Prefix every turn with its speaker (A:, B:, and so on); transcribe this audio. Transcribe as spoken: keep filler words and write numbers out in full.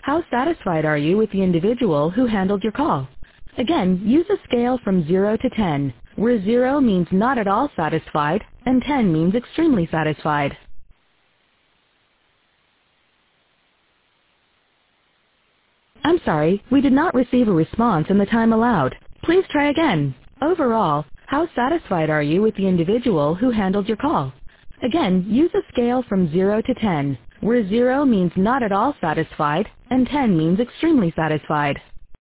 A: How satisfied are you with the individual who handled your call? Again, use a scale from zero to ten, where zero means not at all satisfied and ten means extremely satisfied. I'm sorry, we did not receive a response in the time allowed. Please try again. Overall, how satisfied are you with the individual who handled your call? Again, use a scale from zero to ten, where zero means not at all satisfied and ten means extremely satisfied.